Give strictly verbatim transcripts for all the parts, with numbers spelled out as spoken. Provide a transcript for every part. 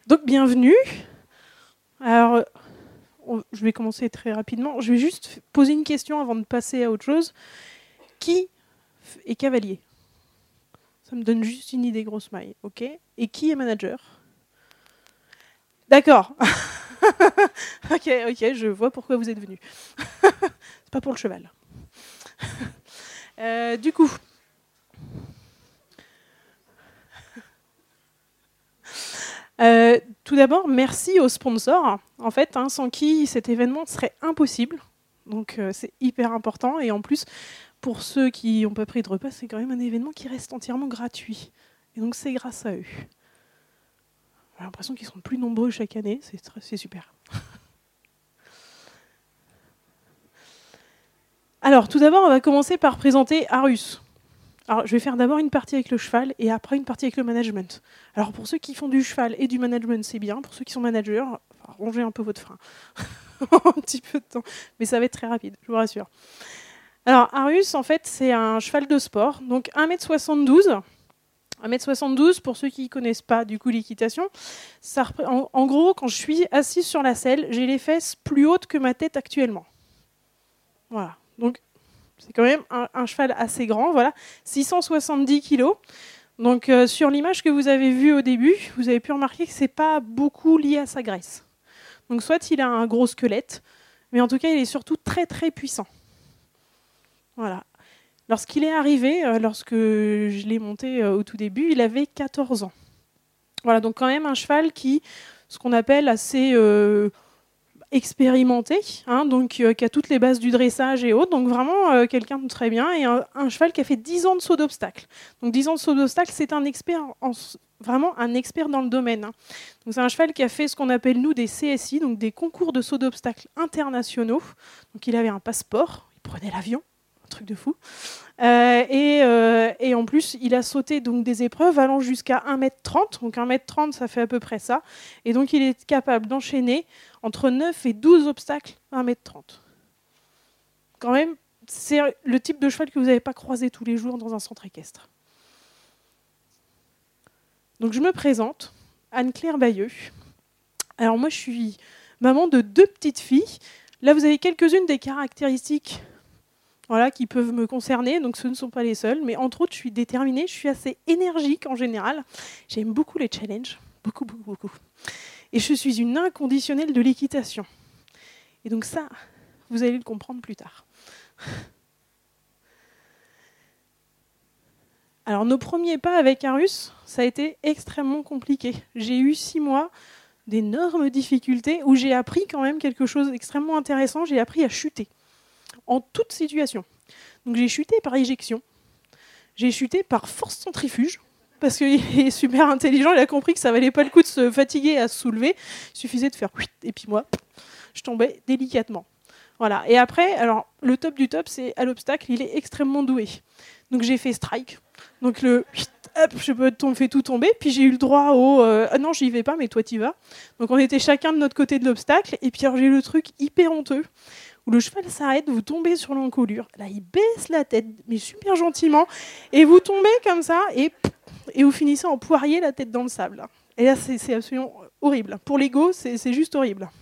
Donc, bienvenue. Alors, on, je vais commencer très rapidement. Je vais juste poser une question avant de passer à autre chose. Qui est cavalier? Ça me donne juste une idée grosse maille, ok? Et qui est manager? D'accord. ok, ok, je vois pourquoi vous êtes venu. C'est pas pour le cheval. euh, du coup... Euh, tout d'abord, merci aux sponsors, en fait, hein, sans qui cet événement serait impossible. Donc euh, c'est hyper important. Et en plus, pour ceux qui n'ont pas pris de repas, c'est quand même un événement qui reste entièrement gratuit. Et donc c'est grâce à eux. J'ai l'impression qu'ils sont plus nombreux chaque année, c'est, très, c'est super. Alors, tout d'abord, on va commencer par présenter Arus. Alors, je vais faire d'abord une partie avec le cheval et après une partie avec le management. Alors, pour ceux qui font du cheval et du management, c'est bien. Pour ceux qui sont managers, enfin, rongez un peu votre frein. un petit peu de temps. Mais ça va être très rapide, je vous rassure. Alors, Arus, en fait, c'est un cheval de sport. Donc, un mètre soixante-douze. un mètre soixante-douze, pour ceux qui ne connaissent pas du coup l'équitation. Ça, en, en gros, quand je suis assise sur la selle, j'ai les fesses plus hautes que ma tête actuellement. Voilà. Donc, c'est quand même un, un cheval assez grand, voilà, six cent soixante-dix kilos. Donc euh, sur l'image que vous avez vue au début, vous avez pu remarquer que ce n'est pas beaucoup lié à sa graisse. Donc soit il a un gros squelette, mais en tout cas il est surtout très très puissant. Voilà. Lorsqu'il est arrivé, euh, lorsque je l'ai monté euh, au tout début, il avait quatorze ans. Voilà, donc quand même un cheval qui, ce qu'on appelle assez... Euh, expérimenté, hein, donc euh, qui a toutes les bases du dressage et autres, donc vraiment euh, quelqu'un de très bien, et un, un cheval qui a fait dix ans de saut d'obstacle. Donc dix ans de saut d'obstacle, c'est un expert, en, vraiment un expert dans le domaine. Hein. Donc c'est un cheval qui a fait ce qu'on appelle nous des C S I, donc des concours de saut d'obstacle internationaux. Donc il avait un passeport, il prenait l'avion, un truc de fou. Euh, et, euh, et en plus, il a sauté donc, des épreuves allant jusqu'à un mètre trente. Donc un mètre trente, ça fait à peu près ça. Et donc il est capable d'enchaîner entre neuf et douze obstacles à un mètre trente. Quand même, c'est le type de cheval que vous n'avez pas croisé tous les jours dans un centre équestre. Donc je me présente, Anne-Claire Bayeux. Alors moi, je suis maman de deux petites filles. Là, vous avez quelques-unes des caractéristiques voilà, qui peuvent me concerner, donc ce ne sont pas les seuls. Mais entre autres, je suis déterminée, je suis assez énergique en général. J'aime beaucoup les challenges, beaucoup, beaucoup, beaucoup. Et je suis une inconditionnelle de l'équitation. Et donc ça, vous allez le comprendre plus tard. Alors nos premiers pas avec Arus, ça a été extrêmement compliqué. J'ai eu six mois d'énormes difficultés où j'ai appris quand même quelque chose d'extrêmement intéressant. J'ai appris à chuter. En toute situation. Donc j'ai chuté par éjection, j'ai chuté par force centrifuge, parce qu'il est super intelligent, il a compris que ça valait pas le coup de se fatiguer à se soulever, il suffisait de faire et puis moi, je tombais délicatement. Voilà. Et après, alors le top du top, c'est à l'obstacle, il est extrêmement doué. Donc j'ai fait strike, donc le hop, je peux te fais tout tomber, puis j'ai eu le droit au euh, ah non, j'y vais pas, mais toi t'y vas. Donc on était chacun de notre côté de l'obstacle, et puis alors, j'ai eu le truc hyper honteux. Où le cheval s'arrête, vous tombez sur l'encolure. Là, il baisse la tête, mais super gentiment, et vous tombez comme ça, et, et vous finissez en poirier la tête dans le sable. Et là, c'est, c'est absolument horrible. Pour l'ego, c'est, c'est juste horrible.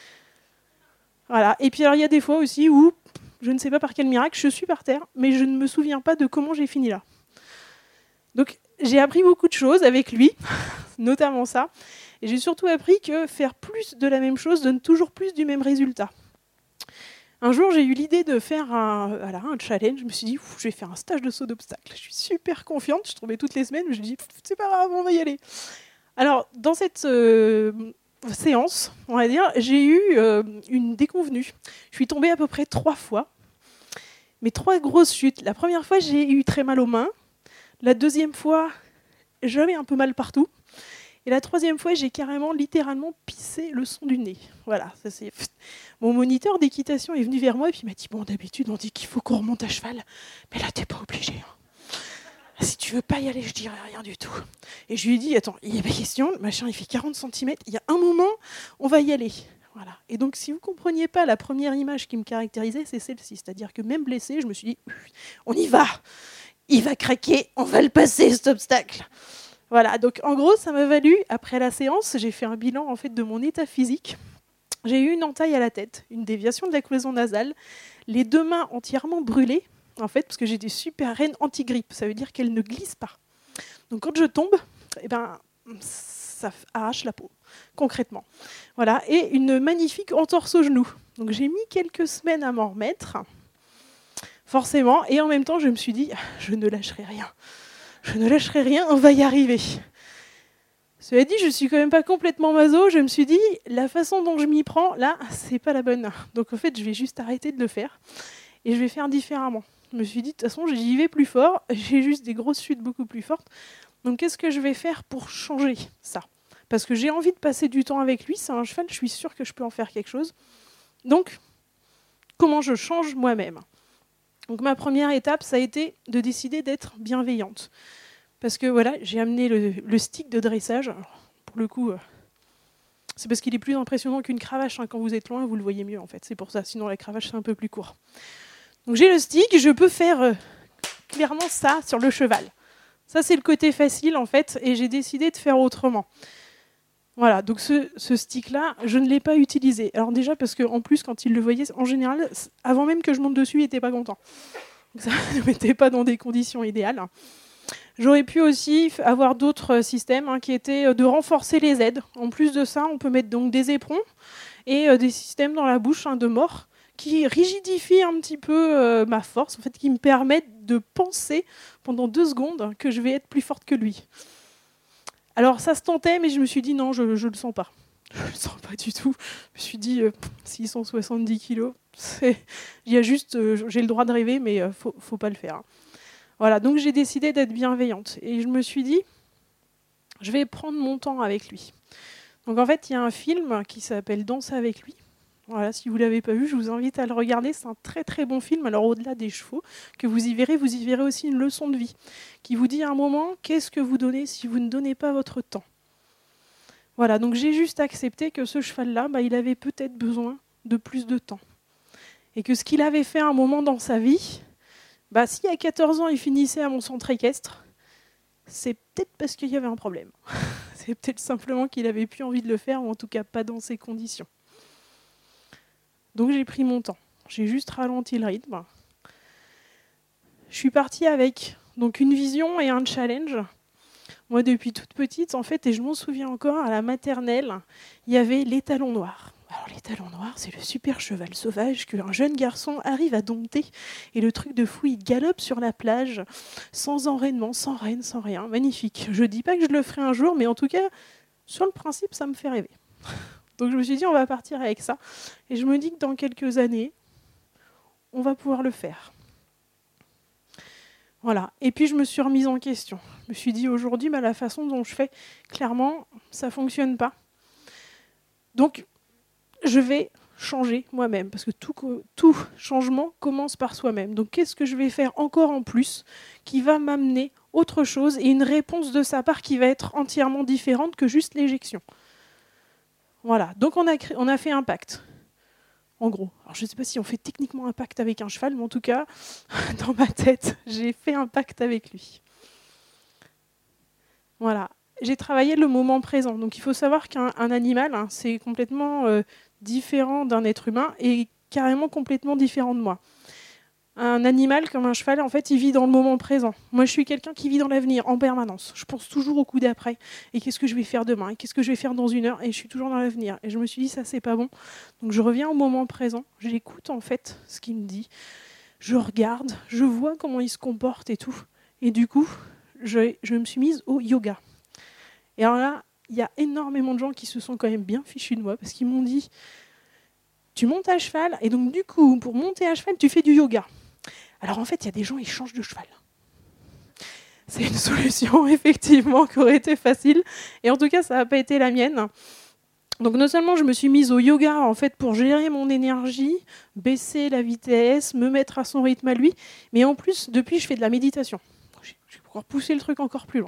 Voilà. Et puis, alors, il y a des fois aussi où, je ne sais pas par quel miracle, je suis par terre, mais je ne me souviens pas de comment j'ai fini là. Donc, j'ai appris beaucoup de choses avec lui, notamment ça. Et j'ai surtout appris que faire plus de la même chose donne toujours plus du même résultat. Un jour, j'ai eu l'idée de faire un, voilà, un challenge. Je me suis dit, je vais faire un stage de saut d'obstacle. Je suis super confiante. Je tombais toutes les semaines. Je me suis dit, c'est pas grave, on va y aller. Alors, dans cette euh, séance, on va dire, j'ai eu euh, une déconvenue. Je suis tombée à peu près trois fois. Mais trois grosses chutes. La première fois, j'ai eu très mal aux mains. La deuxième fois, j'avais un peu mal partout. Et la troisième fois, j'ai carrément, littéralement, pissé le son du nez. Voilà, ça c'est... Mon moniteur d'équitation est venu vers moi et puis il m'a dit « Bon, d'habitude, on dit qu'il faut qu'on remonte à cheval, mais là, t'es pas obligé. Hein. Si tu veux pas y aller, je dirai rien du tout. » Et je lui ai dit « Attends, il n'y a pas question, le machin, il fait quarante centimètres, il y a un moment, on va y aller. » Voilà. Et donc, si vous ne compreniez pas, la première image qui me caractérisait, c'est celle-ci. C'est-à-dire que même blessée, je me suis dit « On y va. Il va craquer, on va le passer, cet obstacle. » Voilà, donc en gros, ça m'a valu, après la séance, j'ai fait un bilan en fait de mon état physique. J'ai eu une entaille à la tête, une déviation de la cloison nasale, les deux mains entièrement brûlées, en fait, parce que j'ai des super reines anti-grippe. Ça veut dire qu'elles ne glissent pas. Donc quand je tombe, eh ben, ça arrache la peau, concrètement. Voilà, et une magnifique entorse au genou. Donc j'ai mis quelques semaines à m'en remettre, forcément, et en même temps, je me suis dit, je ne lâcherai rien. Je ne lâcherai rien, on va y arriver. Cela dit, je ne suis quand même pas complètement maso. Je me suis dit, la façon dont je m'y prends, là, c'est pas la bonne. Donc en fait, je vais juste arrêter de le faire et je vais faire différemment. Je me suis dit, de toute façon, j'y vais plus fort. J'ai juste des grosses chutes beaucoup plus fortes. Donc qu'est-ce que je vais faire pour changer ça ? Parce que j'ai envie de passer du temps avec lui. C'est un cheval, je suis sûre que je peux en faire quelque chose. Donc, comment je change moi-même ? Donc ma première étape, ça a été de décider d'être bienveillante. Parce que voilà, j'ai amené le, le stick de dressage. Alors, pour le coup, euh, c'est parce qu'il est plus impressionnant qu'une cravache. Hein. Quand vous êtes loin, vous le voyez mieux en fait. C'est pour ça. Sinon, la cravache, c'est un peu plus court. Donc j'ai le stick, je peux faire euh, clairement ça sur le cheval. Ça, c'est le côté facile en fait. Et j'ai décidé de faire autrement. Voilà, donc ce, ce stick-là, je ne l'ai pas utilisé. Alors déjà, parce qu'en plus, quand il le voyait, en général, avant même que je monte dessus, il n'était pas content. Donc ça ne me mettait pas dans des conditions idéales. J'aurais pu aussi avoir d'autres systèmes hein, qui étaient de renforcer les aides. En plus de ça, on peut mettre donc des éperons et euh, des systèmes dans la bouche hein, de mort qui rigidifient un petit peu euh, ma force, en fait, qui me permettent de penser pendant deux secondes que je vais être plus forte que lui. Alors ça se tentait, mais je me suis dit non, je ne le sens pas. Je ne le sens pas du tout. Je me suis dit euh, six cent soixante-dix kilos, c'est... il y a juste, euh, j'ai le droit de rêver, mais il euh, ne faut, faut pas le faire. Hein. Voilà, donc j'ai décidé d'être bienveillante. Et je me suis dit, je vais prendre mon temps avec lui. Donc en fait, il y a un film qui s'appelle Danse avec lui. Voilà, si vous ne l'avez pas vu, je vous invite à le regarder. C'est un très très bon film. Alors au-delà des chevaux, que vous y verrez, vous y verrez aussi une leçon de vie qui vous dit à un moment, qu'est-ce que vous donnez si vous ne donnez pas votre temps ? Voilà, donc j'ai juste accepté que ce cheval-là, bah, il avait peut-être besoin de plus de temps. Et que ce qu'il avait fait à un moment dans sa vie, bah, si à quatorze ans, il finissait à mon centre équestre, c'est peut-être parce qu'il y avait un problème. C'est peut-être simplement qu'il n'avait plus envie de le faire, ou en tout cas pas dans ces conditions. Donc j'ai pris mon temps. J'ai juste ralenti le rythme. Je suis partie avec donc, une vision et un challenge. Moi, depuis toute petite, en fait, et je m'en souviens encore, à la maternelle, il y avait les talons noirs. Alors les talons noirs, c'est le super cheval sauvage qu'un jeune garçon arrive à dompter. Et le truc de fou, il galope sur la plage, sans enraînement, sans reine, sans rien. Magnifique. Je ne dis pas que je le ferai un jour, mais en tout cas, sur le principe, ça me fait rêver. Donc je me suis dit, on va partir avec ça. Et je me dis que dans quelques années, on va pouvoir le faire. Voilà. Et puis je me suis remise en question. Je me suis dit, aujourd'hui, bah, la façon dont je fais, clairement, ça ne fonctionne pas. Donc, je vais changer moi-même, parce que tout, tout changement commence par soi-même. Donc, qu'est-ce que je vais faire encore en plus qui va m'amener autre chose et une réponse de sa part qui va être entièrement différente que juste l'éjection. Voilà. Donc, on a, créé, on a fait un pacte. En gros. Alors, je ne sais pas si on fait techniquement un pacte avec un cheval, mais en tout cas, dans ma tête, j'ai fait un pacte avec lui. Voilà. J'ai travaillé le moment présent. Donc, il faut savoir qu'un un animal, hein, c'est complètement euh, différent d'un être humain et carrément complètement différent de moi. Un animal, comme un cheval, en fait, il vit dans le moment présent. Moi, je suis quelqu'un qui vit dans l'avenir, en permanence. Je pense toujours au coup d'après. Et qu'est-ce que je vais faire demain ? Et qu'est-ce que je vais faire dans une heure ? Et je suis toujours dans l'avenir. Et je me suis dit, ça, c'est pas bon. Donc, je reviens au moment présent. J'écoute, en fait, ce qu'il me dit. Je regarde. Je vois comment il se comporte et tout. Et du coup, je, je me suis mise au yoga. Et alors là, il y a énormément de gens qui se sont quand même bien fichus de moi parce qu'ils m'ont dit, tu montes à cheval, et donc du coup, pour monter à cheval, tu fais du yoga. Alors en fait, il y a des gens, ils changent de cheval. C'est une solution, effectivement, qui aurait été facile. Et en tout cas, ça n'a pas été la mienne. Donc non seulement je me suis mise au yoga en fait, pour gérer mon énergie, baisser la vitesse, me mettre à son rythme à lui, mais en plus, depuis, je fais de la méditation. Je vais pouvoir pousser le truc encore plus loin.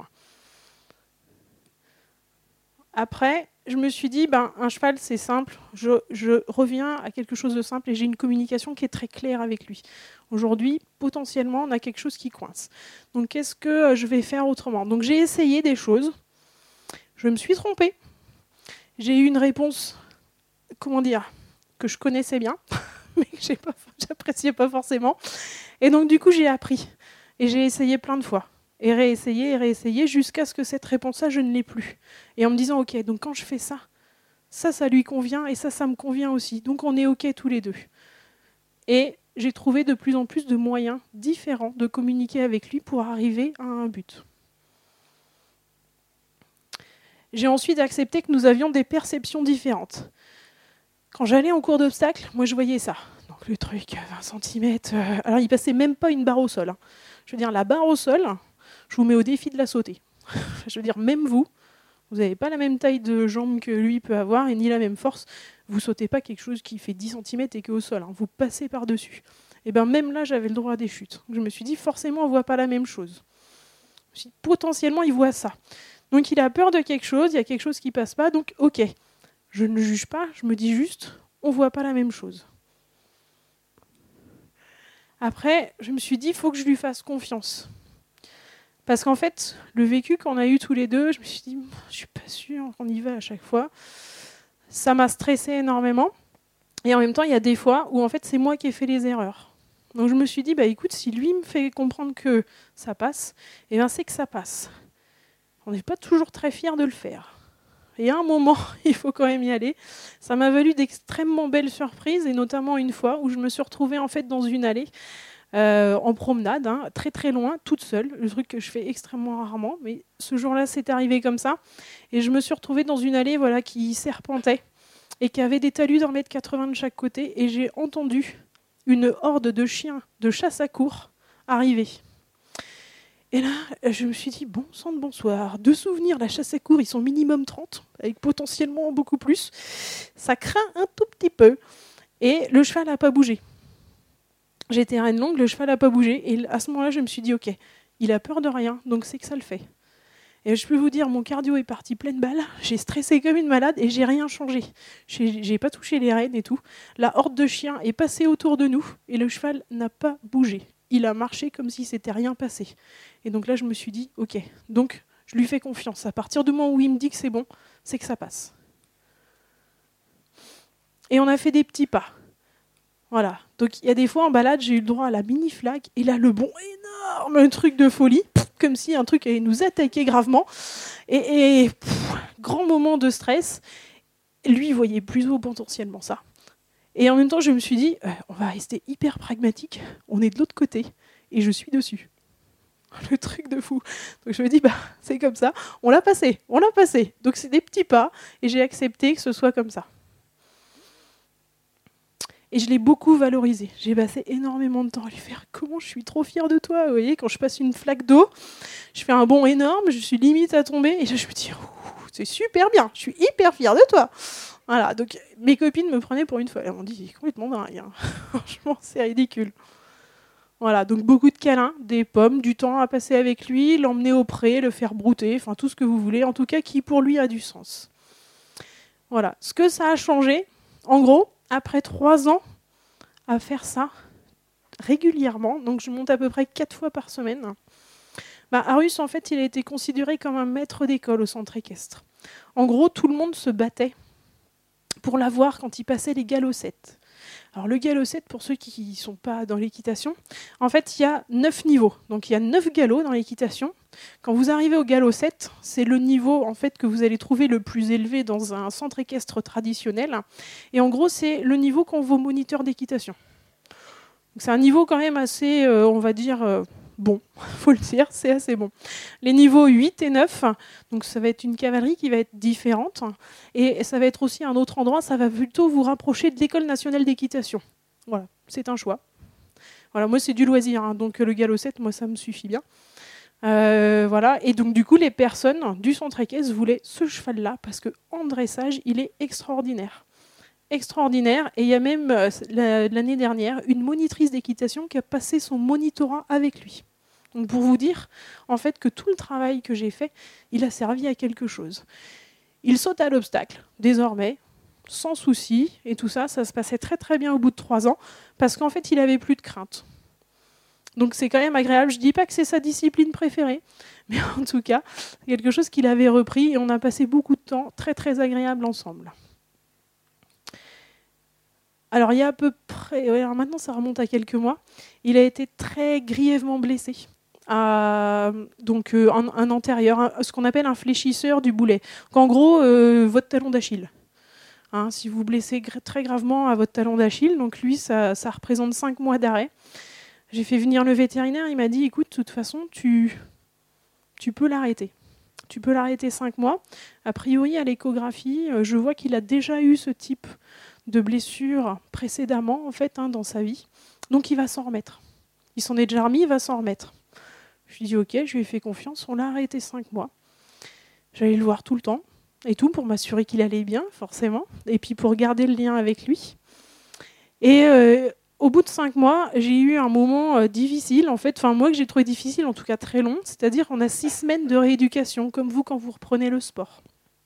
Après, je me suis dit, ben, un cheval, c'est simple. Je, je reviens à quelque chose de simple et j'ai une communication qui est très claire avec lui. Aujourd'hui, potentiellement, on a quelque chose qui coince. Donc, qu'est-ce que je vais faire autrement ? Donc, j'ai essayé des choses. Je me suis trompée. J'ai eu une réponse, comment dire, que je connaissais bien, mais que j'ai pas, j'appréciais pas forcément. Et donc du coup, j'ai appris. Et j'ai essayé plein de fois. Et réessayé, et réessayé, jusqu'à ce que cette réponse-là, je ne l'ai plus. Et en me disant, ok, donc quand je fais ça, ça, ça lui convient, et ça, ça me convient aussi. Donc on est ok tous les deux. Et j'ai trouvé de plus en plus de moyens différents de communiquer avec lui pour arriver à un but. J'ai ensuite accepté que nous avions des perceptions différentes. Quand j'allais en cours d'obstacle, moi je voyais ça. Donc le truc, vingt centimètres. Euh, alors il passait même pas une barre au sol. Hein. Je veux dire, la barre au sol, je vous mets au défi de la sauter. Je veux dire, même vous, vous n'avez pas la même taille de jambes que lui peut avoir et ni la même force. Vous sautez pas quelque chose qui fait dix centimètres et qui est au sol. Hein. Vous passez par-dessus. Et bien même là, j'avais le droit à des chutes. Je me suis dit, forcément, on ne voit pas la même chose. Je me suis dit, potentiellement, il voit ça. Donc il a peur de quelque chose, il y a quelque chose qui ne passe pas, donc ok. Je ne juge pas, je me dis juste, on ne voit pas la même chose. Après, je me suis dit, il faut que je lui fasse confiance. Parce qu'en fait, le vécu qu'on a eu tous les deux, je me suis dit, je ne suis pas sûre qu'on y va à chaque fois. Ça m'a stressée énormément. Et en même temps, il y a des fois où en fait, c'est moi qui ai fait les erreurs. Donc je me suis dit, bah, écoute, si lui me fait comprendre que ça passe, eh bien, c'est que ça passe. On n'est pas toujours très fiers de le faire. Et à un moment, il faut quand même y aller. Ça m'a valu d'extrêmement belles surprises, et notamment une fois où je me suis retrouvée en fait dans une allée, euh, en promenade, hein, très très loin, toute seule, le truc que je fais extrêmement rarement, mais ce jour-là, c'est arrivé comme ça. Et je me suis retrouvée dans une allée voilà, qui serpentait et qui avait des talus d'un mètre quatre-vingts de chaque côté, et j'ai entendu une horde de chiens de chasse à courre arriver. Et là, je me suis dit, bon sang de bonsoir, de souvenirs, la chasse à courre, ils sont minimum trente, avec potentiellement beaucoup plus. Ça craint un tout petit peu. Et le cheval n'a pas bougé. J'étais reine longue, le cheval n'a pas bougé. Et à ce moment-là, je me suis dit, ok, il a peur de rien, donc c'est que ça le fait. Et je peux vous dire, mon cardio est parti pleine balle, j'ai stressé comme une malade et j'ai rien changé. J'ai, j'ai pas touché les rênes et tout. La horde de chiens est passée autour de nous et le cheval n'a pas bougé. Il a marché comme si c'était rien passé. Et donc là, je me suis dit, ok, donc je lui fais confiance. À partir du moment où il me dit que c'est bon, c'est que ça passe. Et on a fait des petits pas. Voilà. Donc il y a des fois en balade, j'ai eu le droit à la mini flag et là, le bon énorme un truc de folie, comme si un truc allait nous attaquer gravement. Et, et pff, grand moment de stress. Lui, il voyait plutôt potentiellement ça. Et en même temps, je me suis dit, euh, on va rester hyper pragmatique, on est de l'autre côté, et je suis dessus. Le truc de fou. Donc je me dis, bah, c'est comme ça, on l'a passé, on l'a passé. Donc c'est des petits pas, et j'ai accepté que ce soit comme ça. Et je l'ai beaucoup valorisé. J'ai passé énormément de temps à lui faire, comment je suis trop fière de toi. Vous voyez, quand je passe une flaque d'eau, je fais un bond énorme, je suis limite à tomber, et là, je me dis, c'est super bien, je suis hyper fière de toi. Voilà, donc mes copines me prenaient pour une folle. Elles m'ont dit, c'est complètement dingue. Hein. Franchement, c'est ridicule. Voilà, donc beaucoup de câlins, des pommes, du temps à passer avec lui, l'emmener au pré, le faire brouter, enfin tout ce que vous voulez, en tout cas qui pour lui a du sens. Voilà, ce que ça a changé, en gros, après trois ans à faire ça régulièrement, donc je monte à peu près quatre fois par semaine, bah, Arus, en fait, il a été considéré comme un maître d'école au centre équestre. En gros, tout le monde se battait pour l'avoir quand il passait les galocettes. Alors le galop-sept, pour ceux qui ne sont pas dans l'équitation, en fait, il y a neuf niveaux. Donc il y a neuf galops dans l'équitation. Quand vous arrivez au galop sept, c'est le niveau en fait, que vous allez trouver le plus élevé dans un centre équestre traditionnel. Et en gros, c'est le niveau qu'ont vos moniteurs d'équitation. Donc, c'est un niveau quand même assez, euh, on va dire... Euh, bon, il faut le dire, c'est assez bon. Les niveaux huit et neuf, donc ça va être une cavalerie qui va être différente, et ça va être aussi un autre endroit, ça va plutôt vous rapprocher de l'École nationale d'équitation. Voilà, c'est un choix. Voilà, moi c'est du loisir, hein, donc le galop sept, moi ça me suffit bien. Euh, voilà, et donc du coup les personnes du centre équestre voulaient ce cheval-là, parce qu'en dressage, il est extraordinaire. Extraordinaire, et il y a même euh, l'année dernière une monitrice d'équitation qui a passé son monitorat avec lui. Donc pour vous dire en fait que tout le travail que j'ai fait, il a servi à quelque chose. Il saute à l'obstacle désormais, sans souci, et tout ça, ça se passait très très bien au bout de trois ans, parce qu'en fait il avait plus de crainte. Donc c'est quand même agréable. Je ne dis pas que c'est sa discipline préférée, mais en tout cas, c'est quelque chose qu'il avait repris et on a passé beaucoup de temps très très agréable ensemble. Alors il y a à peu près, ouais, alors maintenant ça remonte à quelques mois, il a été très grièvement blessé. Euh, donc euh, un, un antérieur, un, ce qu'on appelle un fléchisseur du boulet. Donc, en gros, euh, votre talon d'Achille. Hein, si vous blessez gr- très gravement à votre talon d'Achille, donc lui, ça, ça représente cinq mois d'arrêt. J'ai fait venir le vétérinaire, il m'a dit, écoute, de toute façon, tu, tu peux l'arrêter. Tu peux l'arrêter cinq mois. A priori, à l'échographie, je vois qu'il a déjà eu ce type de blessure précédemment, en fait, hein, dans sa vie. Donc, il va s'en remettre. Il s'en est déjà remis, il va s'en remettre. Je lui ai dit, ok, je lui ai fait confiance, on l'a arrêté cinq mois. J'allais le voir tout le temps, et tout, pour m'assurer qu'il allait bien, forcément, et puis pour garder le lien avec lui. Et euh, au bout de cinq mois, j'ai eu un moment euh, difficile, en fait, enfin moi que j'ai trouvé difficile, en tout cas très long, c'est-à-dire qu'on a six semaines de rééducation, comme vous quand vous reprenez le sport.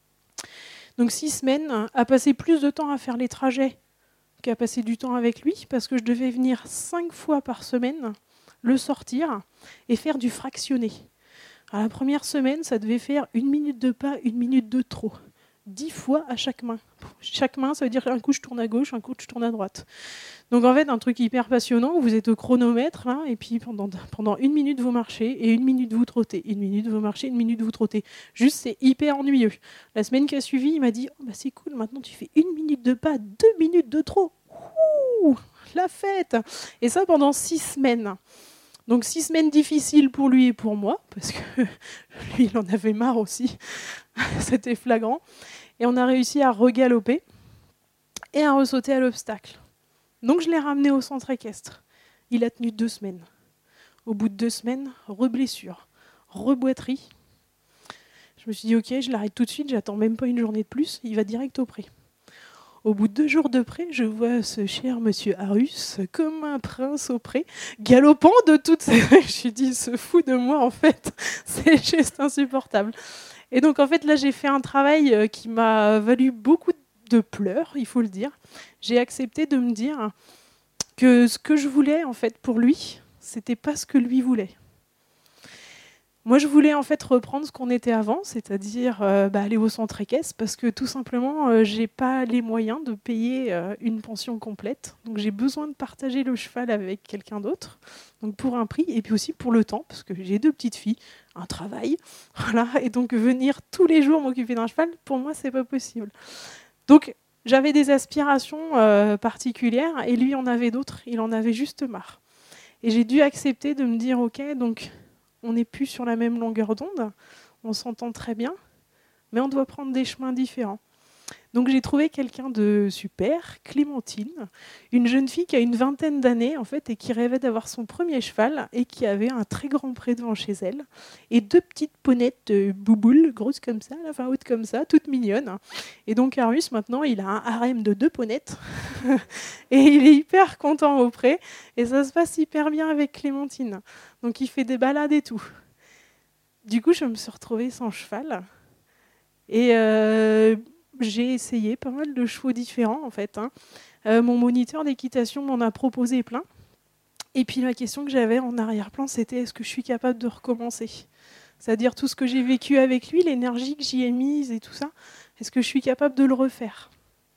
Donc six semaines à passer plus de temps à faire les trajets qu'à passer du temps avec lui, parce que je devais venir cinq fois par semaine, le sortir et faire du fractionné. À la première semaine, ça devait faire une minute de pas, une minute de trop. Dix fois à chaque main. Chaque main, ça veut dire un coup je tourne à gauche, un coup je tourne à droite. Donc en fait, un truc hyper passionnant, vous êtes au chronomètre, hein, et puis pendant, pendant une minute vous marchez, et une minute vous trottez, une minute vous marchez, une minute vous trottez. Juste, c'est hyper ennuyeux. La semaine qui a suivi, il m'a dit oh, bah, c'est cool, maintenant tu fais une minute de pas, deux minutes de trop. Ouh, la fête. Et ça pendant six semaines. Donc six semaines difficiles pour lui et pour moi, parce que lui, il en avait marre aussi. C'était flagrant. Et on a réussi à regaloper et à ressauter à l'obstacle. Donc je l'ai ramené au centre équestre. Il a tenu deux semaines. Au bout de deux semaines, reblessure, reboiterie. Je me suis dit, ok, je l'arrête tout de suite, j'attends même pas une journée de plus, il va direct au pré. Au bout de deux jours de pré, je vois ce cher monsieur Arus, comme un prince au pré, galopant de toutes ses... Je me suis dit, se fout de moi, en fait. C'est juste insupportable. Et donc, en fait, là, j'ai fait un travail qui m'a valu beaucoup de pleurs, il faut le dire. J'ai accepté de me dire que ce que je voulais, en fait, pour lui, c'était pas ce que lui voulait. Moi, je voulais en fait reprendre ce qu'on était avant, c'est-à-dire euh, bah, aller au centre équestre, parce que tout simplement, euh, j'ai pas les moyens de payer euh, une pension complète. Donc, j'ai besoin de partager le cheval avec quelqu'un d'autre, donc pour un prix, et puis aussi pour le temps, parce que j'ai deux petites filles, un travail, voilà, et donc venir tous les jours m'occuper d'un cheval, pour moi, c'est pas possible. Donc, j'avais des aspirations euh, particulières, et lui en avait d'autres, il en avait juste marre. Et j'ai dû accepter de me dire, ok, donc on n'est plus sur la même longueur d'onde, on s'entend très bien, mais on doit prendre des chemins différents. Donc j'ai trouvé quelqu'un de super, Clémentine, une jeune fille qui a une vingtaine d'années en fait et qui rêvait d'avoir son premier cheval et qui avait un très grand pré devant chez elle et deux petites ponettes de bouboules grosses comme ça, enfin hautes comme ça, toutes mignonnes. Et donc Arus maintenant il a un harem de deux ponettes et il est hyper content au pré et ça se passe hyper bien avec Clémentine. Donc il fait des balades et tout. Du coup je me suis retrouvée sans cheval et euh, j'ai essayé pas mal de chevaux différents en fait. Hein. Euh, mon moniteur d'équitation m'en a proposé plein. Et puis la question que j'avais en arrière-plan, c'était est-ce que je suis capable de recommencer ? C'est-à-dire tout ce que j'ai vécu avec lui, l'énergie que j'y ai mise et tout ça, est-ce que je suis capable de le refaire ?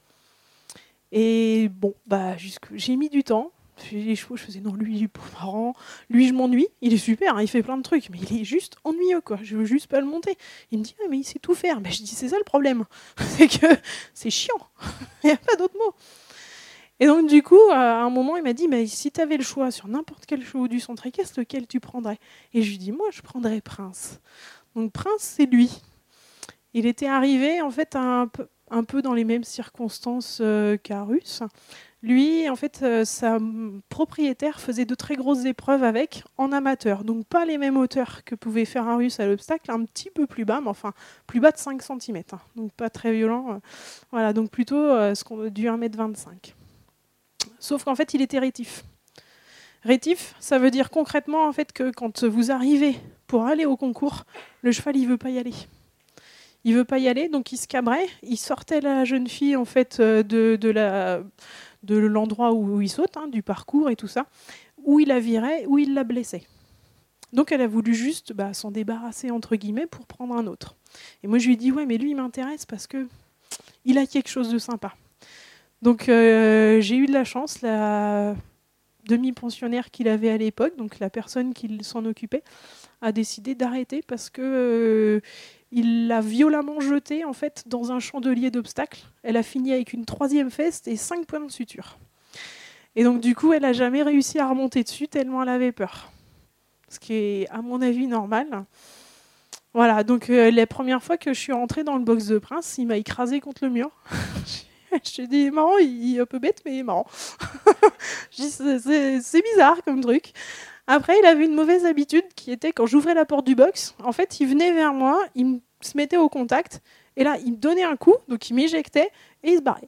Et bon, bah, jusque... j'ai mis du temps. Les chevaux, je faisais non, lui, il est pas marrant. Lui, je m'ennuie. Il est super, hein, il fait plein de trucs, mais il est juste ennuyeux, quoi. Je veux juste pas le monter. Il me dit, ah, mais il sait tout faire. Ben, je dis, c'est ça le problème. C'est que c'est chiant. Il n'y a pas d'autre mot. Et donc, du coup, à un moment, il m'a dit, mais si tu avais le choix sur n'importe quel chevaux du centre équestre, lequel tu prendrais ? Et je lui dis, moi, je prendrais Prince. Donc, Prince, c'est lui. Il était arrivé, en fait, un peu, un peu dans les mêmes circonstances euh, qu'Arus. Lui, en fait, euh, sa propriétaire faisait de très grosses épreuves avec en amateur. Donc, pas les mêmes hauteurs que pouvait faire Arus à l'obstacle, un petit peu plus bas, mais enfin, plus bas de cinq centimètres. Hein, donc, pas très violent. Euh, voilà, donc plutôt euh, ce qu'on, du un mètre vingt-cinq. Sauf qu'en fait, il était rétif. Rétif, ça veut dire concrètement en fait, que quand vous arrivez pour aller au concours, le cheval, il ne veut pas y aller. Il ne veut pas y aller, donc il se cabrait. Il sortait la jeune fille en fait, de, de, la, de l'endroit où il saute, hein, du parcours et tout ça, ou il la virait, ou il la blessait. Donc elle a voulu juste bah, s'en débarrasser, entre guillemets, pour prendre un autre. Et moi je lui ai dit, ouais, mais lui il m'intéresse parce qu'il a quelque chose de sympa. Donc euh, j'ai eu de la chance, la demi-pensionnaire qu'il avait à l'époque, donc la personne qui s'en occupait, a décidé d'arrêter parce que euh, il l'a violemment jetée en fait dans un chandelier d'obstacles. Elle a fini avec une troisième fesse et cinq points de suture. Et donc du coup, elle n'a jamais réussi à remonter dessus tellement elle avait peur. Ce qui est à mon avis normal. Voilà, donc euh, la première fois que je suis rentrée dans le box de Prince, il m'a écrasée contre le mur. Je me suis dit, marrant, il est un peu bête, mais marrant. Je dis, c'est, c'est, c'est bizarre comme truc. Après, il avait une mauvaise habitude qui était, quand j'ouvrais la porte du box, en fait, il venait vers moi, il me- se mettait au contact, et là, il me donnait un coup, donc il m'éjectait, et il se barrait.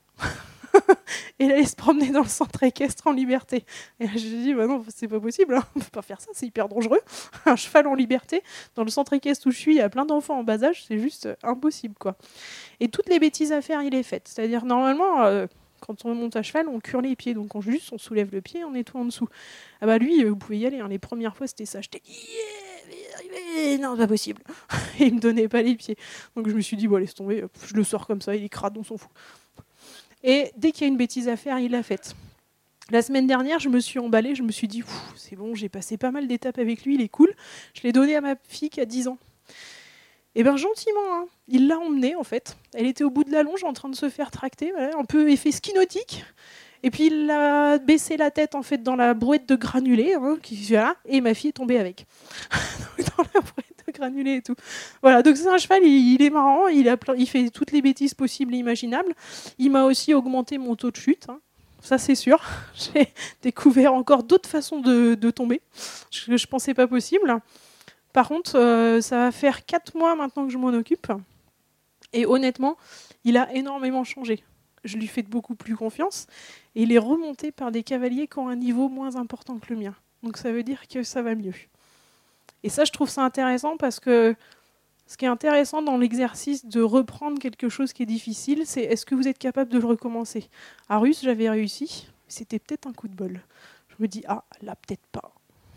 Et là, il se promenait dans le centre équestre en liberté. Et là, je lui ai dit, bah non, c'est pas possible, hein. On peut pas faire ça, c'est hyper dangereux. Un cheval en liberté, dans le centre équestre où je suis, il y a plein d'enfants en bas âge, c'est juste impossible, quoi. Et toutes les bêtises à faire, il les fait. C'est-à-dire, normalement, euh, quand on monte à cheval, on cure les pieds. Donc, on, juste, on soulève le pied, on est tout en dessous. Ah bah lui, euh, vous pouvez y aller. Hein. Les premières fois, c'était ça. J'étais dit, yeah, non, c'est pas possible. Et il me donnait pas les pieds. Donc, je me suis dit, bon, laisse tomber. Je le sors comme ça, il est crade, on s'en fout. Et dès qu'il y a une bêtise à faire, il l'a faite. La semaine dernière, je me suis emballée. Je me suis dit, c'est bon, j'ai passé pas mal d'étapes avec lui, il est cool. Je l'ai donné à ma fille qui a dix ans. Et bien gentiment, hein, il l'a emmenée en fait. Elle était au bout de la longe en train de se faire tracter, voilà, un peu effet ski nautique. Et puis il a baissé la tête en fait dans la brouette de granulés, hein, qui, voilà, et ma fille est tombée avec. Dans la brouette de granulés et tout. Voilà, donc c'est un cheval, il, il est marrant, il, a plein, il fait toutes les bêtises possibles et imaginables. Il m'a aussi augmenté mon taux de chute, hein. Ça c'est sûr. J'ai découvert encore d'autres façons de, de tomber, que je ne pensais pas possible. Par contre, euh, ça va faire quatre mois maintenant que je m'en occupe. Et honnêtement, il a énormément changé. Je lui fais de beaucoup plus confiance. Et il est remonté par des cavaliers qui ont un niveau moins important que le mien. Donc ça veut dire que ça va mieux. Et ça, je trouve ça intéressant parce que ce qui est intéressant dans l'exercice de reprendre quelque chose qui est difficile, c'est est-ce que vous êtes capable de le recommencer. À Russe, j'avais réussi. C'était peut-être un coup de bol. Je me dis, ah, là, peut-être pas.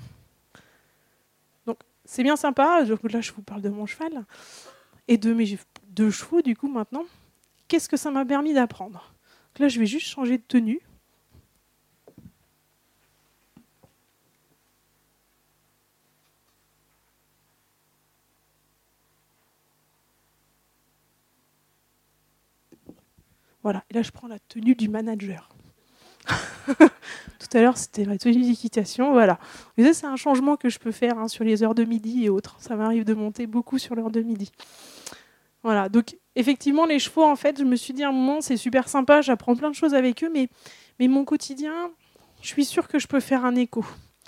C'est bien sympa, là je vous parle de mon cheval et de mes deux chevaux du coup maintenant. Qu'est-ce que ça m'a permis d'apprendre ? Là je vais juste changer de tenue. Voilà, et là je prends la tenue du manager. Tout à l'heure c'était la tenue d'équitation, voilà. Mais ça c'est un changement que je peux faire hein, sur les heures de midi et autres. Ça m'arrive de monter beaucoup sur l'heure de midi. Voilà, donc effectivement les chevaux en fait, je me suis dit à un moment c'est super sympa, j'apprends plein de choses avec eux, mais, mais mon quotidien, je suis sûre que je peux faire un écho.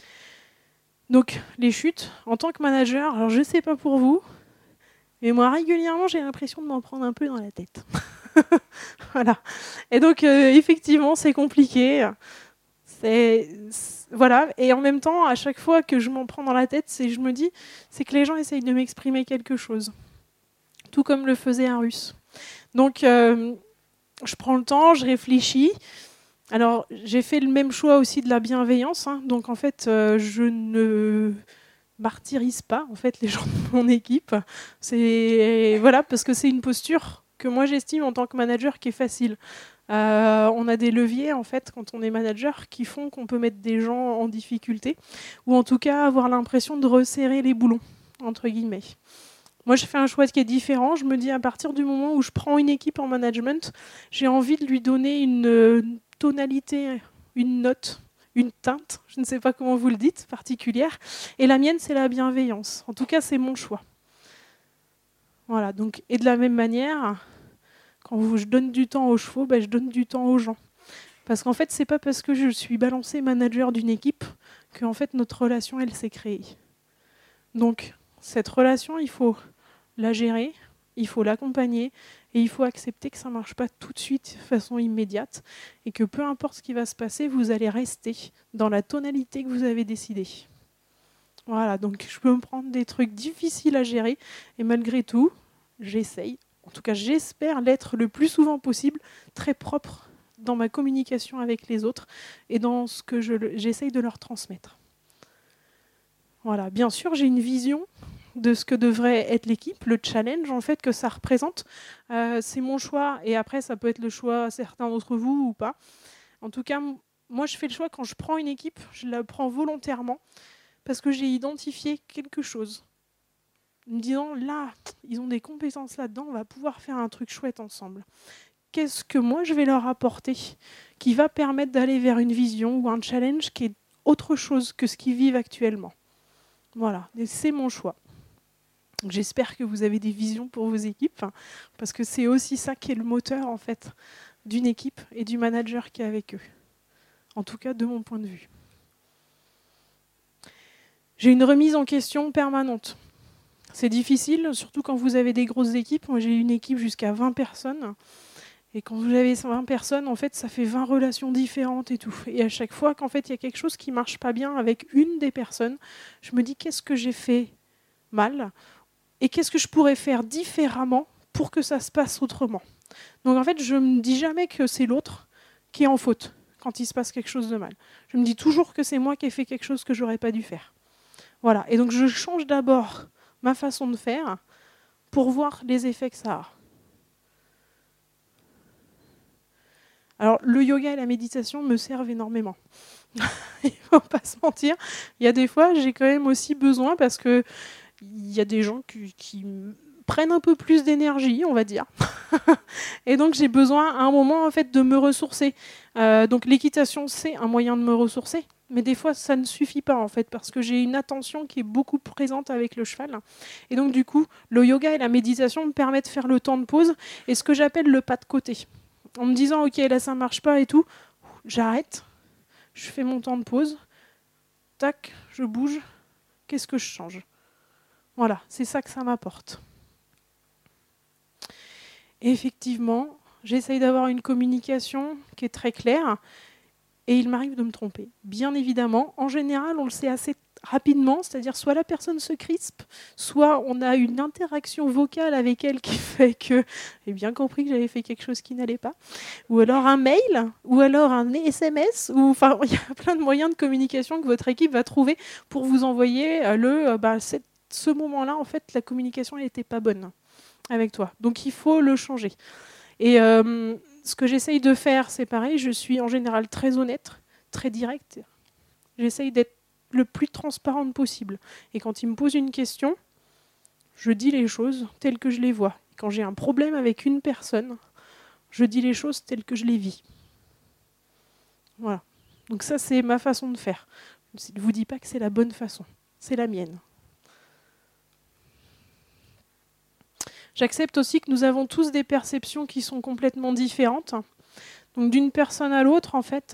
Donc les chutes, en tant que manager, alors je ne sais pas pour vous, mais moi régulièrement j'ai l'impression de m'en prendre un peu dans la tête. Voilà. Et donc euh, effectivement c'est compliqué. C'est, c'est, voilà. Et en même temps, à chaque fois que je m'en prends dans la tête, c'est, je me dis, c'est que les gens essayent de m'exprimer quelque chose. Tout comme le faisait un Russe. Donc euh, je prends le temps, je réfléchis. Alors j'ai fait le même choix aussi de la bienveillance. Hein. Donc en fait, euh, je ne martyrise pas en fait les gens de mon équipe. C'est voilà parce que c'est une posture que moi j'estime en tant que manager qui est facile. Euh, on a des leviers en fait quand on est manager qui font qu'on peut mettre des gens en difficulté ou en tout cas avoir l'impression de resserrer les boulons entre guillemets. Moi je fais un choix qui est différent. Je me dis à partir du moment où je prends une équipe en management, j'ai envie de lui donner une tonalité, une note, une teinte, je ne sais pas comment vous le dites, particulière. Et la mienne, c'est la bienveillance. En tout cas, c'est mon choix. Voilà. Donc, et de la même manière, quand je donne du temps aux chevaux, ben, je donne du temps aux gens. Parce qu'en fait, c'est pas parce que je suis balancé manager d'une équipe que en fait notre relation, elle s'est créée. Donc, cette relation, il faut la gérer, il faut l'accompagner et il faut accepter que ça ne marche pas tout de suite de façon immédiate et que peu importe ce qui va se passer, vous allez rester dans la tonalité que vous avez décidée. Voilà, donc je peux me prendre des trucs difficiles à gérer et malgré tout, j'essaye, en tout cas j'espère l'être le plus souvent possible, très propre dans ma communication avec les autres et dans ce que je, j'essaye de leur transmettre. Voilà. Bien sûr, j'ai une vision de ce que devrait être l'équipe, le challenge en fait que ça représente. Euh, c'est mon choix et après ça peut être le choix à certains d'entre vous ou pas. En tout cas, m- moi je fais le choix quand je prends une équipe, je la prends volontairement parce que j'ai identifié quelque chose. Me disant là, ils ont des compétences là-dedans, on va pouvoir faire un truc chouette ensemble. Qu'est-ce que moi je vais leur apporter qui va permettre d'aller vers une vision ou un challenge qui est autre chose que ce qu'ils vivent actuellement. Voilà, et c'est mon choix. Donc, j'espère que vous avez des visions pour vos équipes, hein, parce que c'est aussi ça qui est le moteur en fait d'une équipe et du manager qui est avec eux. En tout cas, de mon point de vue. J'ai une remise en question permanente. C'est difficile, surtout quand vous avez des grosses équipes. Moi, j'ai une équipe jusqu'à vingt personnes. Et quand vous avez vingt personnes, en fait, ça fait vingt relations différentes et tout. Et à chaque fois qu'en fait, il y a quelque chose qui ne marche pas bien avec une des personnes, je me dis qu'est-ce que j'ai fait mal et qu'est-ce que je pourrais faire différemment pour que ça se passe autrement. Donc en fait, je ne me dis jamais que c'est l'autre qui est en faute quand il se passe quelque chose de mal. Je me dis toujours que c'est moi qui ai fait quelque chose que je n'aurais pas dû faire. Voilà. Et donc je change d'abord ma façon de faire pour voir les effets que ça a. Alors, le yoga et la méditation me servent énormément. Il ne faut pas se mentir. Il y a des fois, j'ai quand même aussi besoin parce qu'il y a des gens qui, qui prennent un peu plus d'énergie, on va dire. Et donc, j'ai besoin à un moment en fait, de me ressourcer. Euh, donc, l'équitation, c'est un moyen de me ressourcer. Mais des fois, ça ne suffit pas, en fait, parce que j'ai une attention qui est beaucoup présente avec le cheval. Et donc, du coup, le yoga et la méditation me permettent de faire le temps de pause et ce que j'appelle le pas de côté. En me disant, ok, là, ça ne marche pas et tout, j'arrête, je fais mon temps de pause, tac, je bouge, qu'est-ce que je change ? Voilà, c'est ça que ça m'apporte. Et effectivement, j'essaye d'avoir une communication qui est très claire, et il m'arrive de me tromper. Bien évidemment, en général, on le sait assez rapidement, c'est-à-dire soit la personne se crispe, soit on a une interaction vocale avec elle qui fait que j'ai bien compris que j'avais fait quelque chose qui n'allait pas, ou alors un mail, ou alors un S M S, ou enfin il y a plein de moyens de communication que votre équipe va trouver pour vous envoyer le bah, cette, ce moment-là en fait la communication n'était pas bonne avec toi, donc il faut le changer. Et euh, ce que j'essaye de faire, c'est pareil, je suis en général très honnête, très directe, j'essaye d'être le plus transparente possible. Et quand il me pose une question, je dis les choses telles que je les vois. Et quand j'ai un problème avec une personne, je dis les choses telles que je les vis. Voilà. Donc ça, c'est ma façon de faire. Je ne vous dis pas que c'est la bonne façon. C'est la mienne. J'accepte aussi que nous avons tous des perceptions qui sont complètement différentes. Donc d'une personne à l'autre, en fait,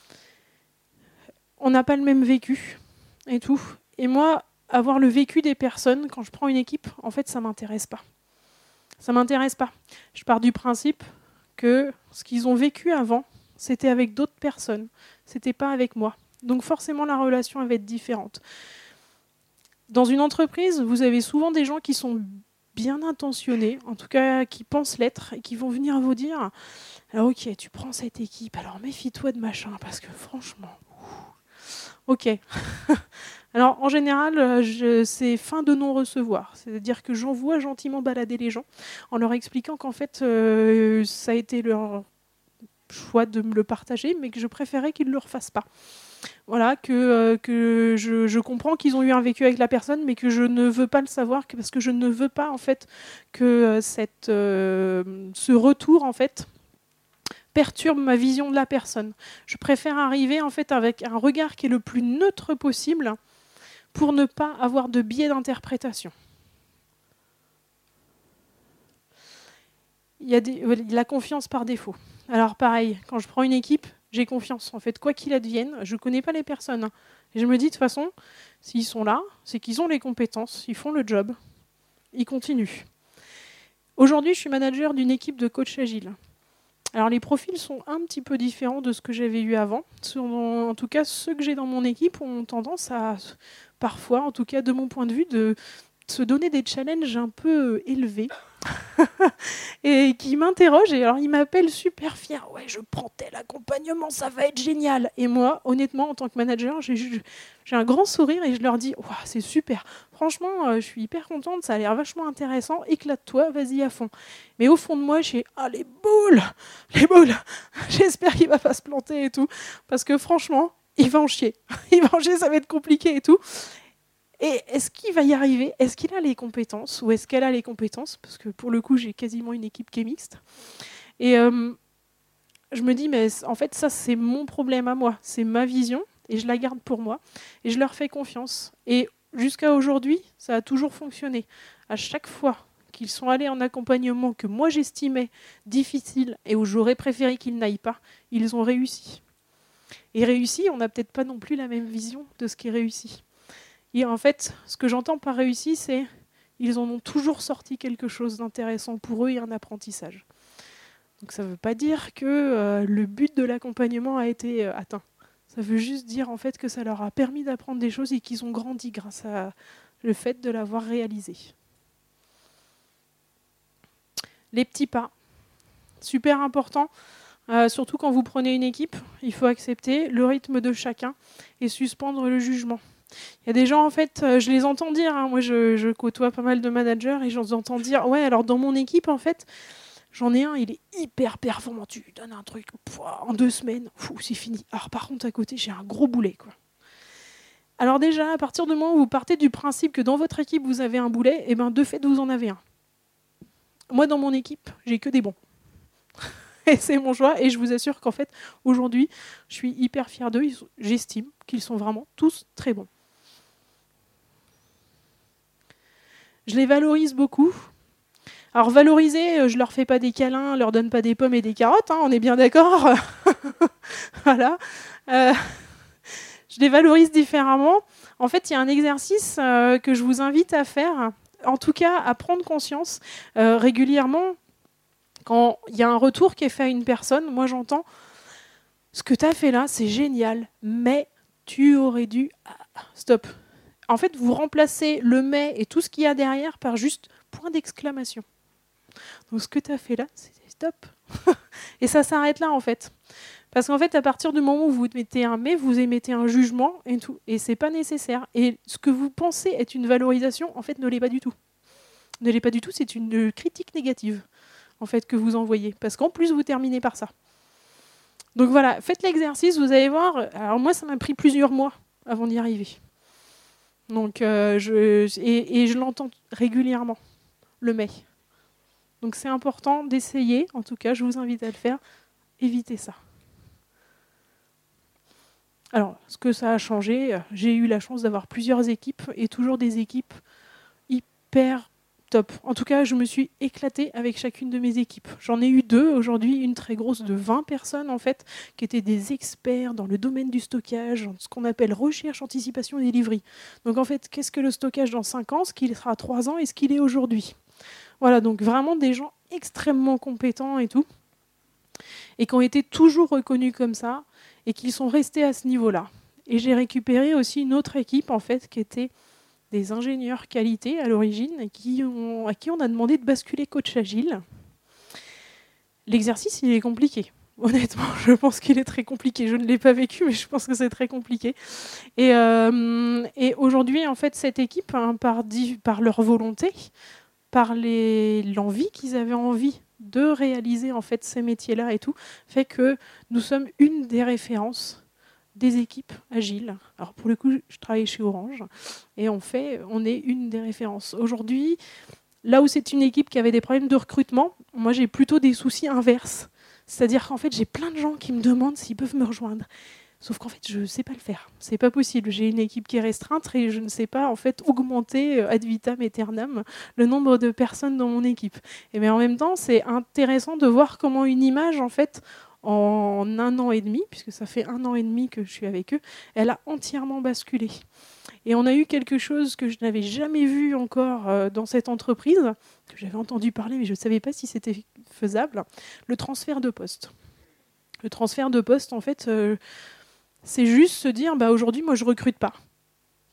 on n'a pas le même vécu et tout. Et moi, avoir le vécu des personnes, quand je prends une équipe, en fait, ça ne m'intéresse pas. Ça ne m'intéresse pas. Je pars du principe que ce qu'ils ont vécu avant, c'était avec d'autres personnes. C'était pas avec moi. Donc forcément, la relation va être différente. Dans une entreprise, vous avez souvent des gens qui sont bien intentionnés, en tout cas qui pensent l'être, et qui vont venir vous dire « Alors ok, tu prends cette équipe, alors méfie-toi de machin, parce que franchement... » Ok. Alors, en général, je, c'est fin de non-recevoir. C'est-à-dire que j'envoie gentiment balader les gens en leur expliquant qu'en fait, euh, ça a été leur choix de me le partager, mais que je préférais qu'ils ne le refassent pas. Voilà, que, euh, que je, je comprends qu'ils ont eu un vécu avec la personne, mais que je ne veux pas le savoir, que, parce que je ne veux pas, en fait, que euh, cette, euh, ce retour, en fait, perturbe ma vision de la personne. Je préfère arriver en fait avec un regard qui est le plus neutre possible pour ne pas avoir de biais d'interprétation. Il y a des, la confiance par défaut. Alors pareil, quand je prends une équipe, j'ai confiance. En fait, quoi qu'il advienne, je ne connais pas les personnes. Et je me dis de toute façon, s'ils sont là, c'est qu'ils ont les compétences, ils font le job, ils continuent. Aujourd'hui, je suis manager d'une équipe de coach agile. Alors les profils sont un petit peu différents de ce que j'avais eu avant. En tout cas, ceux que j'ai dans mon équipe ont tendance à, parfois, en tout cas de mon point de vue, de se donner des challenges un peu élevés. et qui m'interroge. Et alors, il m'appelle super fier. Ouais, je prends tel accompagnement, ça va être génial. Et moi, honnêtement, en tant que manager, j'ai, j'ai un grand sourire et je leur dis, wow, c'est super. Franchement, euh, je suis hyper contente, ça a l'air vachement intéressant. Éclate-toi, vas-y à fond. Mais au fond de moi, j'ai, ah, les boules, les boules. J'espère qu'il va pas se planter et tout. Parce que franchement, il va en chier. Il va en chier, ça va être compliqué et tout. Et est-ce qu'il va y arriver? Est-ce qu'il a les compétences? Ou est-ce qu'elle a les compétences? Parce que pour le coup, j'ai quasiment une équipe qui est mixte. Et euh, je me dis, mais en fait, ça, c'est mon problème à moi. C'est ma vision, et je la garde pour moi. Et je leur fais confiance. Et jusqu'à aujourd'hui, ça a toujours fonctionné. À chaque fois qu'ils sont allés en accompagnement que moi, j'estimais difficile et où j'aurais préféré qu'ils n'aillent pas, ils ont réussi. Et réussi, on n'a peut-être pas non plus la même vision de ce qui est réussi. Et en fait, ce que j'entends par réussi, c'est qu'ils en ont toujours sorti quelque chose d'intéressant pour eux et un apprentissage. Donc ça ne veut pas dire que euh, le but de l'accompagnement a été euh, atteint. Ça veut juste dire en fait que ça leur a permis d'apprendre des choses et qu'ils ont grandi grâce à le fait de l'avoir réalisé. Les petits pas, super important. Euh, surtout quand vous prenez une équipe, il faut accepter le rythme de chacun et suspendre le jugement. Il y a des gens, en fait, euh, je les entends dire, hein, moi je, je côtoie pas mal de managers et je les entends dire, ouais, alors dans mon équipe, en fait, j'en ai un, il est hyper performant, tu lui donnes un truc, pouah, en deux semaines, fou, c'est fini. Alors par contre, à côté, j'ai un gros boulet, quoi. Alors déjà, à partir du moment où vous partez du principe que dans votre équipe, vous avez un boulet, et ben de fait, vous en avez un. Moi, dans mon équipe, j'ai que des bons. Et c'est mon choix, et je vous assure qu'en fait, aujourd'hui, je suis hyper fière d'eux, j'estime qu'ils sont vraiment tous très bons. Je les valorise beaucoup. Alors valoriser, je ne leur fais pas des câlins, je leur donne pas des pommes et des carottes, hein, on est bien d'accord. Voilà. Euh, je les valorise différemment. En fait, il y a un exercice euh, que je vous invite à faire, en tout cas à prendre conscience euh, régulièrement. Quand il y a un retour qui est fait à une personne, moi j'entends « ce que tu as fait là, c'est génial, mais tu aurais dû... Ah, stop ». En fait, vous remplacez le « mais » et tout ce qu'il y a derrière par juste point d'exclamation. Donc ce que tu as fait là, c'est stop. Et ça s'arrête là en fait. Parce qu'en fait, à partir du moment où vous mettez un « mais », vous émettez un jugement et tout. Et c'est pas nécessaire. Et ce que vous pensez être une valorisation, en fait, ne l'est pas du tout. Ne l'est pas du tout, c'est une critique négative en fait, que vous envoyez. Parce qu'en plus, vous terminez par ça. Donc voilà, faites l'exercice, vous allez voir. Alors moi, ça m'a pris plusieurs mois avant d'y arriver. Donc, euh, je, et, et je l'entends régulièrement, le « mais ». Donc c'est important d'essayer, en tout cas, je vous invite à le faire, évitez ça. Alors, ce que ça a changé, j'ai eu la chance d'avoir plusieurs équipes, et toujours des équipes hyper top. En tout cas, je me suis éclatée avec chacune de mes équipes. J'en ai eu deux aujourd'hui, une très grosse de vingt personnes en fait, qui étaient des experts dans le domaine du stockage, ce qu'on appelle recherche, anticipation et delivery. Donc en fait, qu'est-ce que le stockage dans cinq ans, ce qu'il sera à trois ans et ce qu'il est aujourd'hui. Voilà, donc vraiment des gens extrêmement compétents et tout, et qui ont été toujours reconnus comme ça, et qui sont restés à ce niveau-là. Et j'ai récupéré aussi une autre équipe en fait, qui était des ingénieurs qualité à l'origine, qui ont, à qui on a demandé de basculer coach agile. L'exercice, il est compliqué. Honnêtement, je pense qu'il est très compliqué. Je ne l'ai pas vécu, mais je pense que c'est très compliqué. Et, euh, et aujourd'hui, en fait, cette équipe, hein, par, par leur volonté, par les, l'envie qu'ils avaient envie de réaliser en fait, ces métiers-là et tout, fait que nous sommes une des références des équipes agiles. Alors pour le coup, je travaille chez Orange et on fait, on est une des références. Aujourd'hui, là où c'est une équipe qui avait des problèmes de recrutement, moi j'ai plutôt des soucis inverses. C'est-à-dire qu'en fait, j'ai plein de gens qui me demandent s'ils peuvent me rejoindre. Sauf qu'en fait, je ne sais pas le faire. C'est pas possible. J'ai une équipe qui est restreinte et je ne sais pas en fait augmenter ad vitam aeternam le nombre de personnes dans mon équipe. Et mais en même temps, c'est intéressant de voir comment une image en fait en un an et demi, puisque ça fait un an et demi que je suis avec eux, elle a entièrement basculé. Et on a eu quelque chose que je n'avais jamais vu encore dans cette entreprise, que j'avais entendu parler, mais je ne savais pas si c'était faisable, le transfert de poste. Le transfert de poste, en fait, euh, c'est juste se dire, bah, aujourd'hui, moi, je ne recrute pas.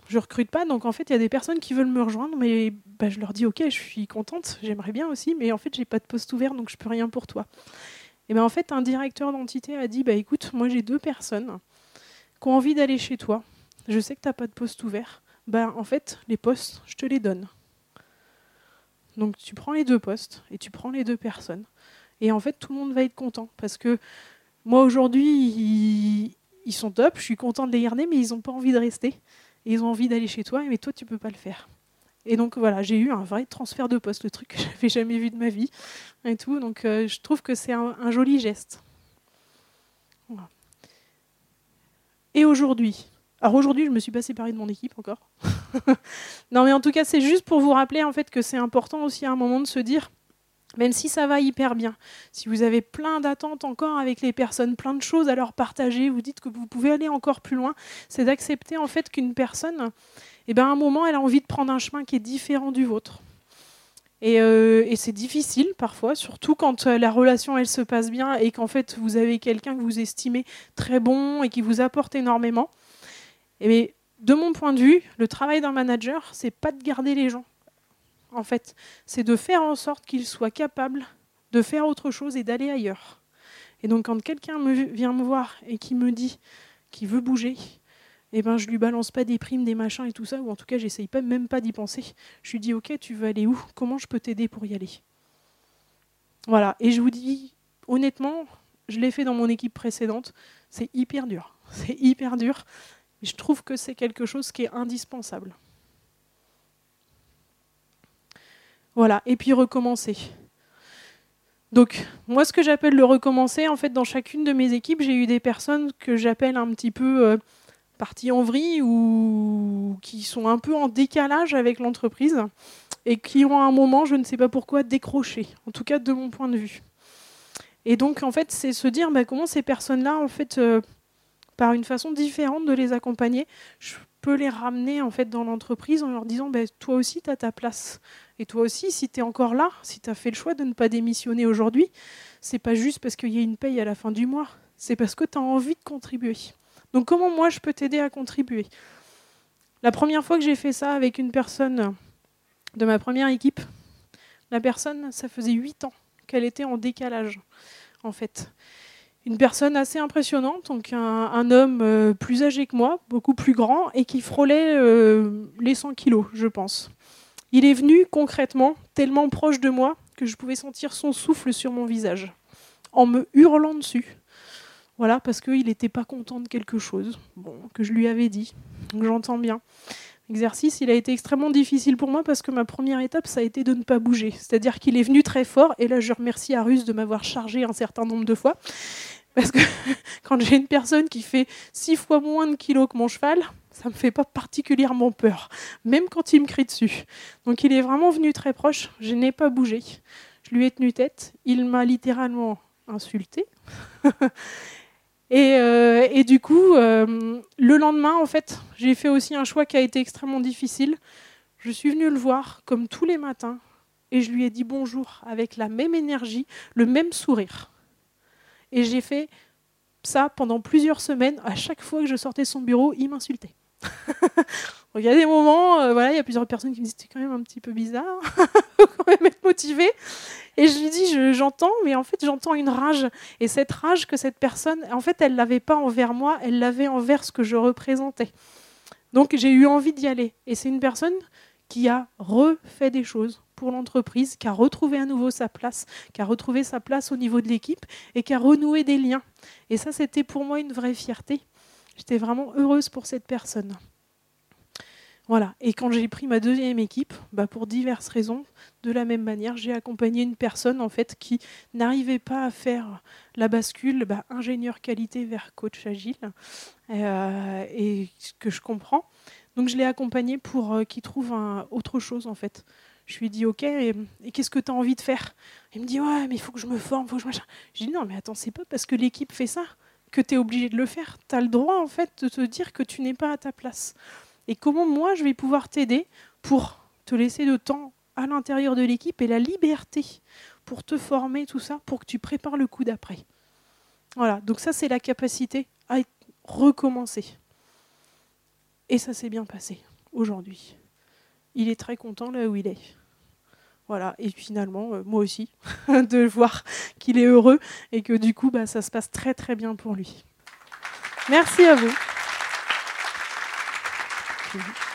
je recrute pas, donc en fait, il y a des personnes qui veulent me rejoindre, mais bah, je leur dis, ok, je suis contente, j'aimerais bien aussi, mais en fait, j'ai pas de poste ouvert, donc je peux rien pour toi. Et ben en fait, un directeur d'entité a dit, bah écoute, moi j'ai deux personnes qui ont envie d'aller chez toi. Je sais que tu n'as pas de poste ouvert. Ben en fait, les postes, je te les donne. Donc tu prends les deux postes et tu prends les deux personnes. Et en fait, tout le monde va être content. Parce que moi, aujourd'hui, ils, ils sont top, je suis contente de les garder, mais ils n'ont pas envie de rester. Et ils ont envie d'aller chez toi, mais toi, tu ne peux pas le faire. Et donc voilà, j'ai eu un vrai transfert de poste, le truc que je n'avais jamais vu de ma vie. Et tout. Donc euh, je trouve que c'est un, un joli geste. Voilà. Et aujourd'hui, alors aujourd'hui, je me suis pas séparée de mon équipe encore. Non, mais en tout cas, c'est juste pour vous rappeler en fait que c'est important aussi à un moment de se dire, même si ça va hyper bien, si vous avez plein d'attentes encore avec les personnes, plein de choses à leur partager, vous dites que vous pouvez aller encore plus loin, c'est d'accepter en fait qu'une personne, eh ben, à un moment, elle a envie de prendre un chemin qui est différent du vôtre. Et, euh, et c'est difficile parfois, surtout quand euh, la relation elle se passe bien et qu'en fait vous avez quelqu'un que vous estimez très bon et qui vous apporte énormément. Et mais, de mon point de vue, le travail d'un manager, c'est pas de garder les gens. En fait, c'est de faire en sorte qu'ils soient capables de faire autre chose et d'aller ailleurs. Et donc quand quelqu'un me, vient me voir et qui me dit qu'il veut bouger, eh ben, je lui balance pas des primes, des machins et tout ça, ou en tout cas, j'essaye pas, même pas d'y penser. Je lui dis, ok, tu veux aller où ? Comment je peux t'aider pour y aller ? Voilà. Et je vous dis, honnêtement, je l'ai fait dans mon équipe précédente, c'est hyper dur. C'est hyper dur. Mais je trouve que c'est quelque chose qui est indispensable. Voilà. Et puis recommencer. Donc, moi, ce que j'appelle le recommencer, en fait, dans chacune de mes équipes, j'ai eu des personnes que j'appelle un petit peu... Euh, partis en vrille ou qui sont un peu en décalage avec l'entreprise et qui ont à un moment, je ne sais pas pourquoi, décroché, en tout cas de mon point de vue. Et donc, en fait, c'est se dire bah, comment ces personnes-là, en fait, euh, par une façon différente de les accompagner, je peux les ramener en fait, dans l'entreprise en leur disant bah, toi aussi, tu as ta place. Et toi aussi, si tu es encore là, si tu as fait le choix de ne pas démissionner aujourd'hui, c'est pas juste parce qu'il y a une paye à la fin du mois, c'est parce que tu as envie de contribuer. Donc comment moi je peux t'aider à contribuer ? La première fois que j'ai fait ça avec une personne de ma première équipe, la personne, ça faisait huit ans qu'elle était en décalage, en fait. Une personne assez impressionnante, donc un, un homme euh, plus âgé que moi, beaucoup plus grand, et qui frôlait euh, les cent kilos, je pense. Il est venu concrètement, tellement proche de moi, que je pouvais sentir son souffle sur mon visage, en me hurlant dessus. Voilà, parce qu'il n'était pas content de quelque chose, bon, que je lui avais dit. Donc j'entends bien. L'exercice, il a été extrêmement difficile pour moi parce que ma première étape, ça a été de ne pas bouger. C'est-à-dire qu'il est venu très fort, et là je remercie Arus de m'avoir chargé un certain nombre de fois. Parce que quand j'ai une personne qui fait six fois moins de kilos que mon cheval, ça ne me fait pas particulièrement peur, même quand il me crie dessus. Donc il est vraiment venu très proche, je n'ai pas bougé. Je lui ai tenu tête, il m'a littéralement insulté. Et, euh, et du coup, euh, le lendemain, en fait, j'ai fait aussi un choix qui a été extrêmement difficile. Je suis venue le voir, comme tous les matins, et je lui ai dit bonjour avec la même énergie, le même sourire. Et j'ai fait ça pendant plusieurs semaines. À chaque fois que je sortais de son bureau, il m'insultait. Donc, il y a des moments, euh, voilà, il y a plusieurs personnes qui me disent « c'est quand même un petit peu bizarre, il faut quand même être motivé ». Et je lui dis, je, j'entends, mais en fait, j'entends une rage. Et cette rage que cette personne, en fait, elle ne l'avait pas envers moi, elle l'avait envers ce que je représentais. Donc, j'ai eu envie d'y aller. Et c'est une personne qui a refait des choses pour l'entreprise, qui a retrouvé à nouveau sa place, qui a retrouvé sa place au niveau de l'équipe et qui a renoué des liens. Et ça, c'était pour moi une vraie fierté. J'étais vraiment heureuse pour cette personne. Voilà. Et quand j'ai pris ma deuxième équipe, bah pour diverses raisons, de la même manière, j'ai accompagné une personne en fait qui n'arrivait pas à faire la bascule bah, ingénieur qualité vers coach agile, euh, et ce que je comprends. Donc je l'ai accompagné pour euh, qu'il trouve un, autre chose en fait. Je lui ai dit ok, et, et qu'est-ce que tu as envie de faire ? Il me dit ouais, mais il faut que je me forme, faut que je machin. Je dis non, mais attends, c'est pas parce que l'équipe fait ça que tu es obligé de le faire. Tu as le droit en fait de te dire que tu n'es pas à ta place. Et comment moi je vais pouvoir t'aider pour te laisser le temps à l'intérieur de l'équipe et la liberté pour te former, tout ça, pour que tu prépares le coup d'après. Voilà, donc ça c'est la capacité à recommencer. Et ça s'est bien passé. aujourd'hui. Il est très content là où il est. Voilà, et finalement, euh, moi aussi, de voir qu'il est heureux et que du coup, bah, ça se passe très très bien pour lui. Merci à vous.